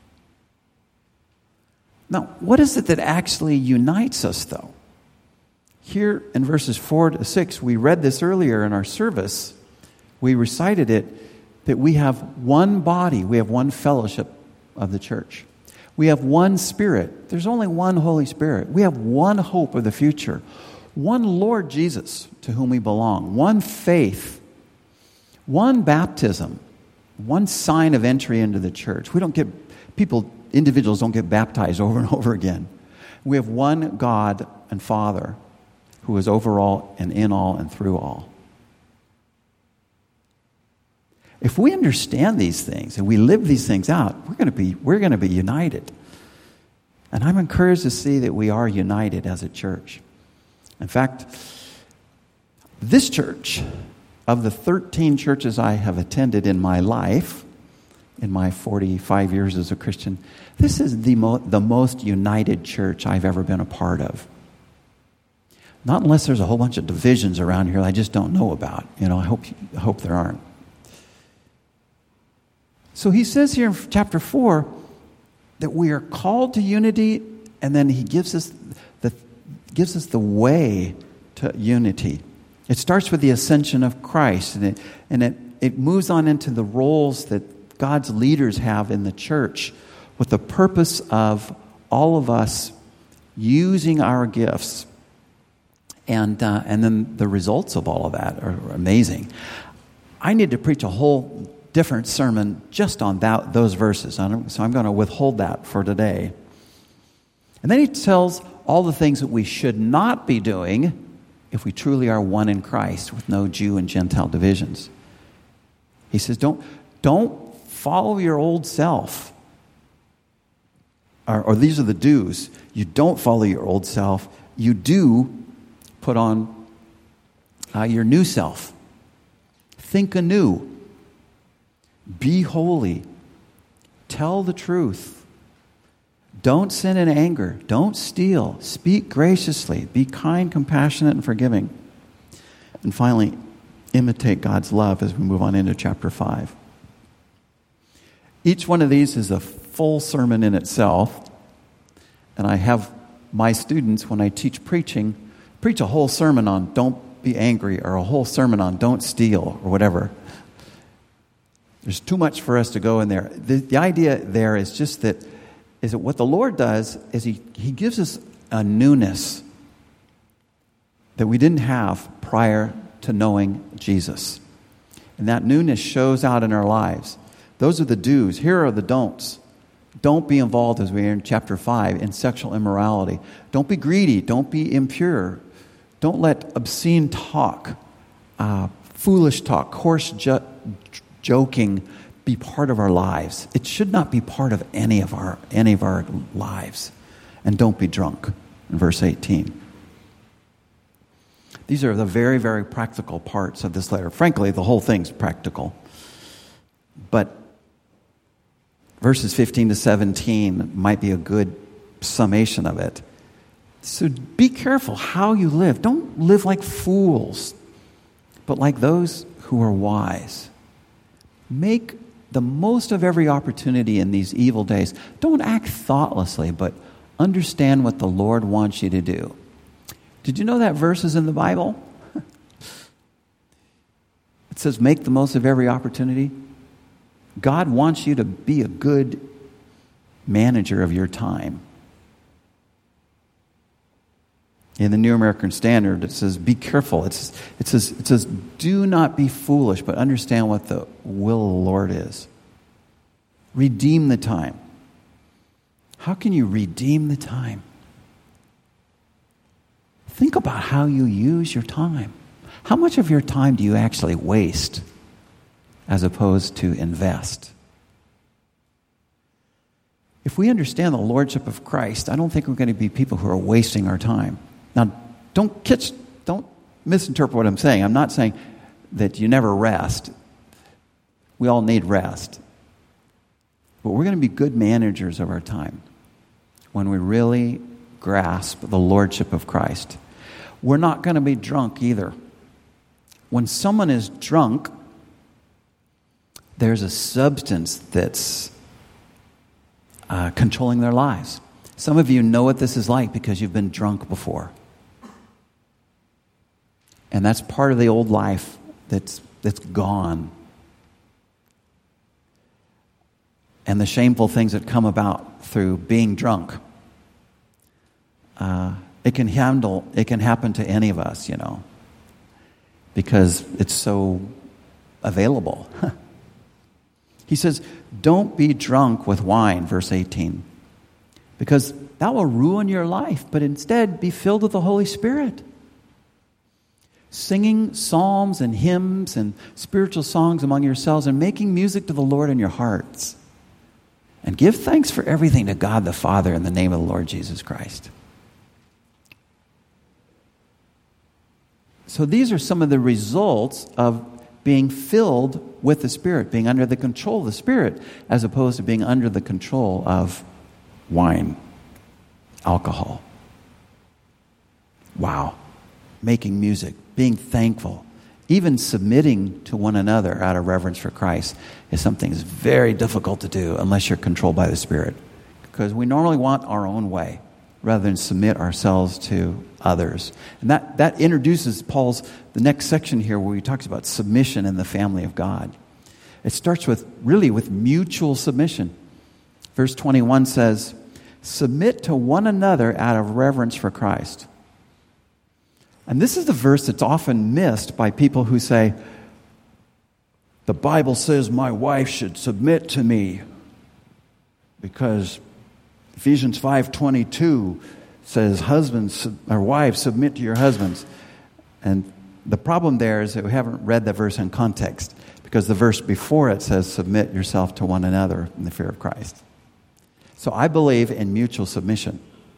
Now, what is it that actually unites us, though? Here in verses four to six, we read this earlier in our service. We recited it, that we have one body, we have one fellowship of the church. We have one Spirit. There's only one Holy Spirit. We have one hope of the future. One Lord Jesus to whom we belong. One faith. One baptism. One sign of entry into the church. We don't get, people, individuals don't get baptized over and over again. We have one God and Father who is over all and in all and through all. If we understand these things and we live these things out, we're going to be we're going to be united. And I'm encouraged to see that we are united as a church. In fact, this church, of the thirteen churches I have attended in my life, in my forty-five years as a Christian, this is the mo- the most united church I've ever been a part of. Not unless there's a whole bunch of divisions around here I just don't know about. You know, I hope I hope there aren't. So he says here in chapter four that we are called to unity, and then he gives us the gives us the way to unity. It starts with the ascension of Christ, and it and it, it moves on into the roles that God's leaders have in the church, with the purpose of all of us using our gifts. And uh, and then the results of all of that are amazing. I need to preach a whole different sermon just on that, those verses. So I'm going to withhold that for today. And then he tells all the things that we should not be doing if we truly are one in Christ, with no Jew and Gentile divisions. He says, don't, don't follow your old self. Or, or these are the do's. You don't follow your old self. You do put on uh, your new self. Think anew. Be holy. Tell the truth. Don't sin in anger. Don't steal. Speak graciously. Be kind, compassionate, and forgiving. And finally, imitate God's love as we move on into chapter five. Each one of these is a full sermon in itself. And I have my students, when I teach preaching, preach a whole sermon on don't be angry, or a whole sermon on don't steal, or whatever. There's too much for us to go in there. The, the idea there is just that, is that what the Lord does is he, he gives us a newness that we didn't have prior to knowing Jesus. And that newness shows out in our lives. Those are the do's. Here are the don'ts. Don't be involved, as we are in chapter five, in sexual immorality. Don't be greedy. Don't be impure. Don't let obscene talk, uh, foolish talk, coarse ju- joking be part of our lives. It should not be part of any of our any of our lives. And don't be drunk, in verse eighteen. These are the very, very practical parts of this letter. Frankly, the whole thing's practical. But verses fifteen to seventeen might be a good summation of it. So be careful how you live. Don't live like fools, but like those who are wise. Make the most of every opportunity in these evil days. Don't act thoughtlessly, but understand what the Lord wants you to do. Did you know that verse is in the Bible? It says, make the most of every opportunity. God wants you to be a good manager of your time. In the New American Standard, it says, be careful. It's, it says, it says, do not be foolish, but understand what the will of the Lord is. Redeem the time. How can you redeem the time? Think about how you use your time. How much of your time do you actually waste as opposed to invest? If we understand the lordship of Christ, I don't think we're going to be people who are wasting our time. Now, don't catch, don't misinterpret what I'm saying. I'm not saying that you never rest. We all need rest. But we're going to be good managers of our time when we really grasp the lordship of Christ. We're not going to be drunk either. When someone is drunk, there's a substance that's uh, controlling their lives. Some of you know what this is like because you've been drunk before. And that's part of the old life that's that's gone. And the shameful things that come about through being drunk. Uh, it can handle. It can happen to any of us, you know, because it's so available. He says, "Don't be drunk with wine," verse eighteen, because that will ruin your life. But instead, be filled with the Holy Spirit, singing psalms and hymns and spiritual songs among yourselves, and making music to the Lord in your hearts. And give thanks for everything to God the Father in the name of the Lord Jesus Christ. So these are some of the results of being filled with the Spirit, being under the control of the Spirit, as opposed to being under the control of wine, alcohol. Wow. Making music, being thankful, even submitting to one another out of reverence for Christ is something that's very difficult to do unless you're controlled by the Spirit. Because we normally want our own way rather than submit ourselves to others. And that, that introduces Paul's, the next section here where he talks about submission in the family of God. It starts with, really with mutual submission. Verse twenty-one says, "Submit to one another out of reverence for Christ." And this is the verse that's often missed by people who say, the Bible says my wife should submit to me because Ephesians five twenty-two says, husbands or wives, submit to your husbands. And the problem there is that we haven't read the verse in context, because the verse before it says, submit yourself to one another in the fear of Christ. So I believe in mutual submission.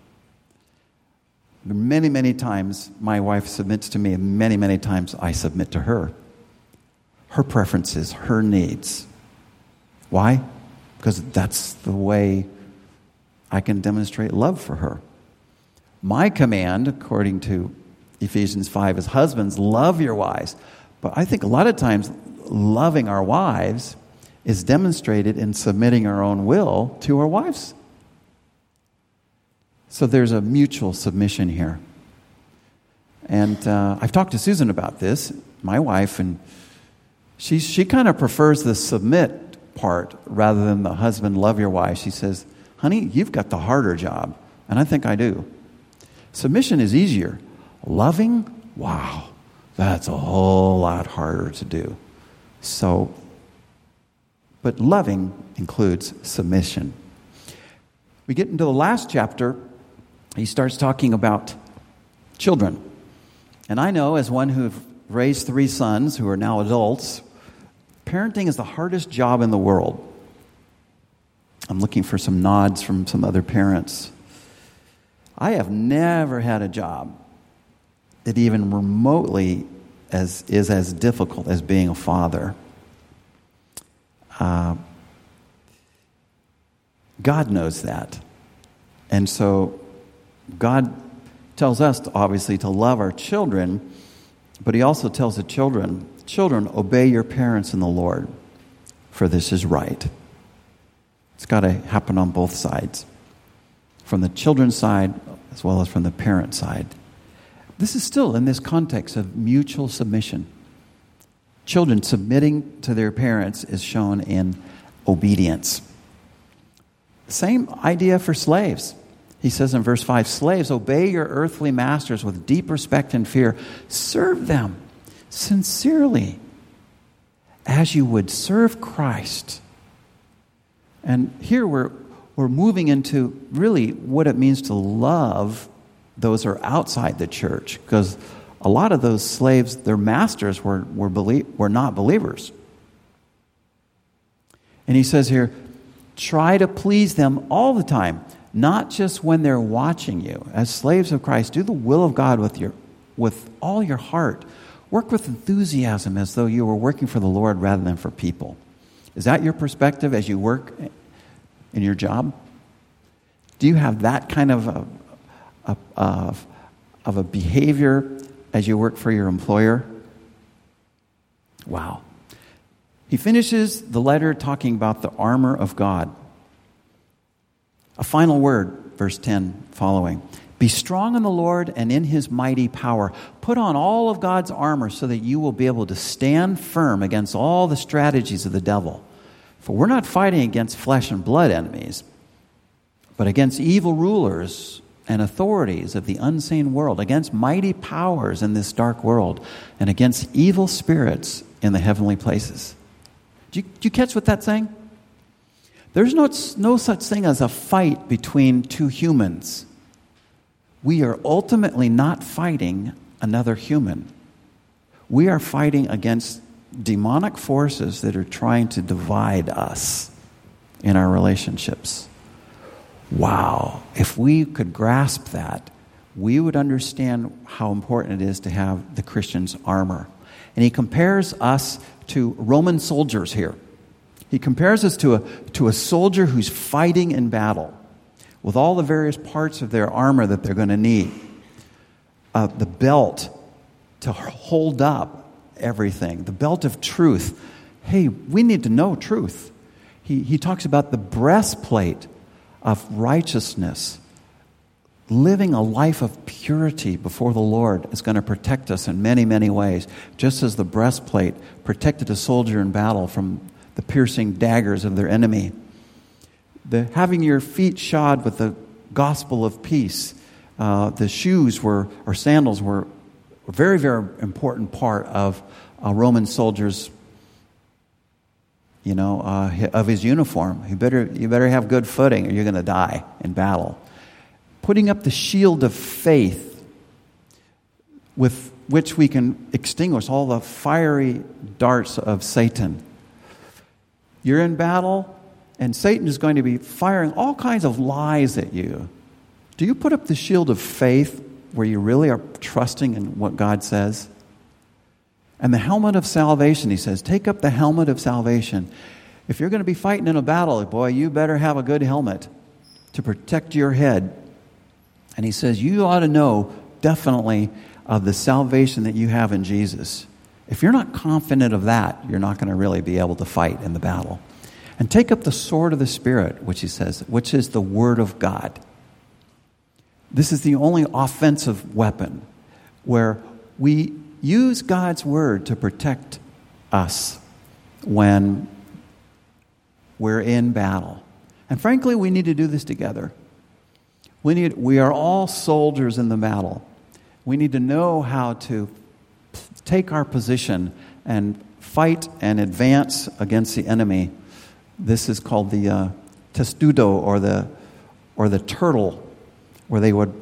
Many, many times my wife submits to me, and many, many times I submit to her. Her preferences, her needs. Why? Because that's the way I can demonstrate love for her. My command, according to Ephesians five, is husbands, love your wives. But I think a lot of times loving our wives is demonstrated in submitting our own will to our wives. So there's a mutual submission here. And uh, I've talked to Susan about this, my wife, and she, she kind of prefers the submit part rather than the husband, love your wife. She says, honey, you've got the harder job. And I think I do. Submission is easier. Loving, wow, that's a whole lot harder to do. So, but loving includes submission. We get into the last chapter. He starts talking about children. And I know, as one who raised three sons who are now adults, parenting is the hardest job in the world. I'm looking for some nods from some other parents. I have never had a job that even remotely as is as difficult as being a father. Uh, God knows that. And so God tells us, to, obviously, to love our children, but he also tells the children, children, obey your parents in the Lord, for this is right. It's got to happen on both sides, from the children's side as well as from the parent side. This is still in this context of mutual submission. Children submitting to their parents is shown in obedience. Same idea for slaves. He says in verse five, slaves, obey your earthly masters with deep respect and fear. Serve them sincerely as you would serve Christ. And here we're we're moving into really what it means to love those who are outside the church, because a lot of those slaves, their masters were were, belie- were not believers. And he says here, Try to please them all the time, not just when they're watching you. As slaves of Christ, do the will of God with your, with all your heart. Work with enthusiasm as though you were working for the Lord rather than for people. Is that your perspective as you work in your job? Do you have that kind of a, a, a, of a behavior as you work for your employer? Wow. He finishes the letter talking about the armor of God. A final word, verse ten following. Be strong in the Lord and in His mighty power. Put on all of God's armor so that you will be able to stand firm against all the strategies of the devil. For we're not fighting against flesh and blood enemies, but against evil rulers and authorities of the unseen world, against mighty powers in this dark world, and against evil spirits in the heavenly places. Do you, do you catch what that's saying? There's no, no such thing as a fight between two humans. We are ultimately not fighting another human. We are fighting against demonic forces that are trying to divide us in our relationships. Wow. If we could grasp that, we would understand how important it is to have the Christian's armor. And he compares us to Roman soldiers here. He compares us to a, to a soldier who's fighting in battle with all the various parts of their armor that they're going to need. Uh, the belt to hold up everything. The belt of truth. Hey, we need to know truth. He, he talks about the breastplate of righteousness. Living a life of purity before the Lord is going to protect us in many, many ways. Just as the breastplate protected a soldier in battle from the piercing daggers of their enemy. The having your feet shod with the gospel of peace. Uh, the shoes were, or sandals were a very, very important part of a Roman soldier's, you know, uh, of his uniform. You better, you better have good footing or you're going to die in battle. Putting up the shield of faith with which we can extinguish all the fiery darts of Satan. You're in battle, and Satan is going to be firing all kinds of lies at you. Do you put up the shield of faith where you really are trusting in what God says? And the helmet of salvation, he says, take up the helmet of salvation. If you're going to be fighting in a battle, boy, you better have a good helmet to protect your head. And he says, you ought to know definitely of the salvation that you have in Jesus. If you're not confident of that, you're not going to really be able to fight in the battle. And take up the sword of the Spirit, which he says, which is the Word of God. This is the only offensive weapon where we use God's Word to protect us when we're in battle. And frankly, we need to do this together. We need, we are all soldiers in the battle. We need to know how to take our position and fight and advance against the enemy. This is called the uh, testudo, or the or the turtle, where they would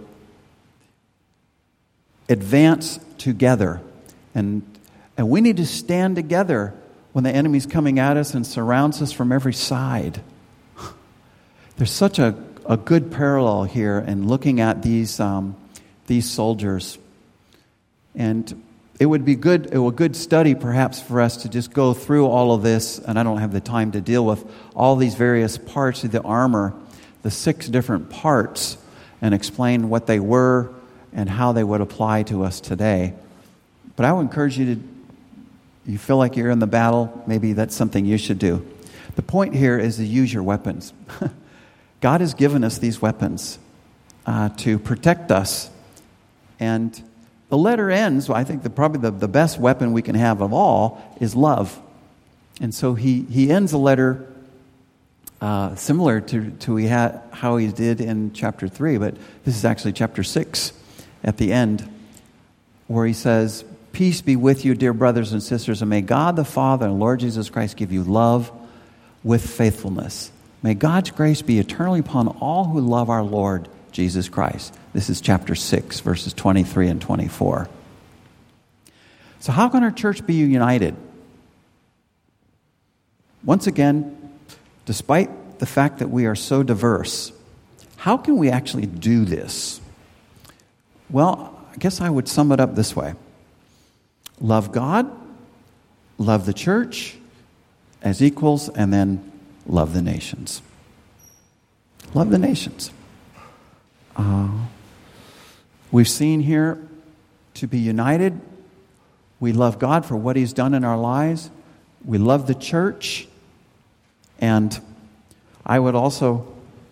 advance together, and and we need to stand together when the enemy's coming at us and surrounds us from every side. There's such a, a good parallel here in looking at these um, these soldiers, and it would be good, it would good study perhaps for us to just go through all of this, and I don't have the time to deal with all these various parts of the armor, the six different parts, and explain what they were and how they would apply to us today. But I would encourage you to, you feel like you're in the battle, maybe that's something you should do. The point here is to use your weapons. God has given us these weapons uh, to protect us, and the letter ends, I think the, probably the, the best weapon we can have of all is love. And so he, he ends the letter uh, similar to, to he had, how he did in chapter three, but this is actually chapter six at the end, where he says, peace be with you, dear brothers and sisters, and may God the Father and Lord Jesus Christ give you love with faithfulness. May God's grace be eternally upon all who love our Lord Jesus Christ. This is chapter six, verses twenty-three and twenty-four. So how can our church be united? Once again, despite the fact that we are so diverse, how can we actually do this? Well, I guess I would sum it up this way. Love God, love the church as equals, and then love the nations. Love the nations. Uh, we've seen here to be united. We love God for what He's done in our lives. We love the church. And I would also,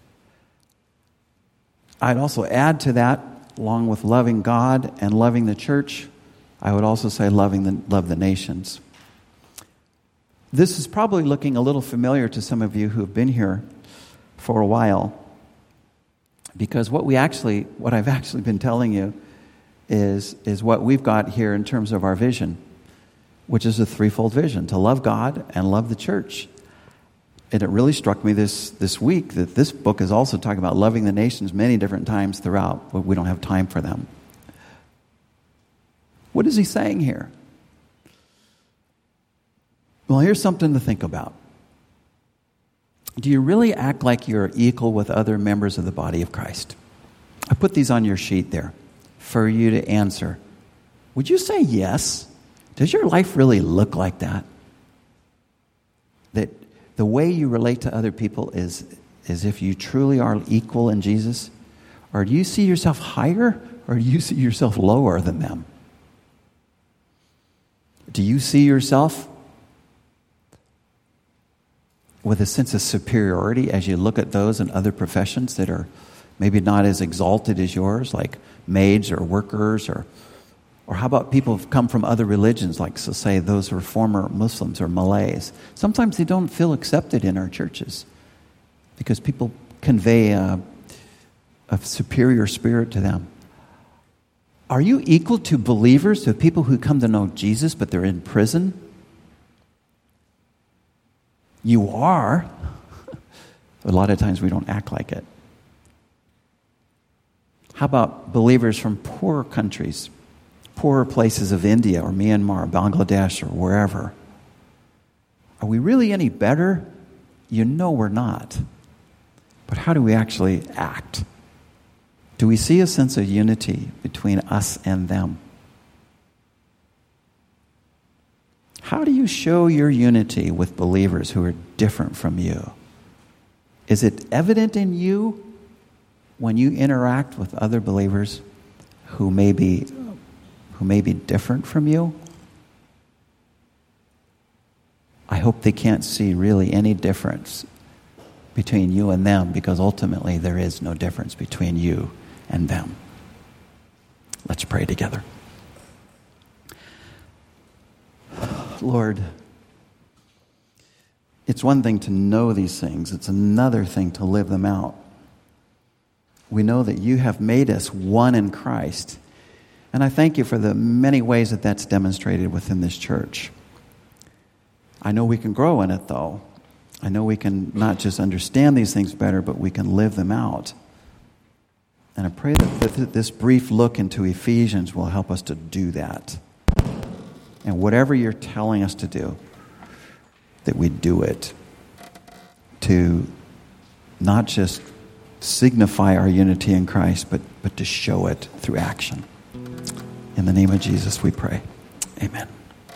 I'd also add to that, along with loving God and loving the church, I would also say loving the, love the nations. This is probably looking a little familiar to some of you who have been here for a while, because what we actually, what I've actually been telling you is, is what we've got here in terms of our vision, which is a threefold vision: to love God and love the church. And it really struck me this, this week that this book is also talking about loving the nations many different times throughout, but we don't have time for them. What is he saying here? Well, here's something to think about. Do you really act like you're equal with other members of the body of Christ? I put these on your sheet there for you to answer. Would you say yes? Does your life really look like that? That the way you relate to other people is as if you truly are equal in Jesus? Or do you see yourself higher, or do you see yourself lower than them? Do you see yourself with a sense of superiority as you look at those in other professions that are maybe not as exalted as yours, like maids or workers, or or how about people who've come from other religions, like, so say, those who are former Muslims or Malays? Sometimes they don't feel accepted in our churches because people convey a, a superior spirit to them. Are you equal to believers, to people who come to know Jesus but they're in prison? You are. A lot of times we don't act like it. How about believers from poorer countries, poorer places of India or Myanmar, Bangladesh, or wherever? Are we really any better? You know we're not. But how do we actually act? Do we see a sense of unity between us and them? How do you show your unity with believers who are different from you? Is it evident in you when you interact with other believers who may be, who may be different from you? I hope they can't see really any difference between you and them, because ultimately there is no difference between you and them. Let's pray together. Lord, it's one thing to know these things. It's another thing to live them out. We know that you have made us one in Christ. And I thank you for the many ways that that's demonstrated within this church. I know we can grow in it, though. I know we can not just understand these things better, but we can live them out. And I pray that this brief look into Ephesians will help us to do that. And whatever you're telling us to do, that we do it to not just signify our unity in Christ, but, but to show it through action. In the name of Jesus we pray. Amen.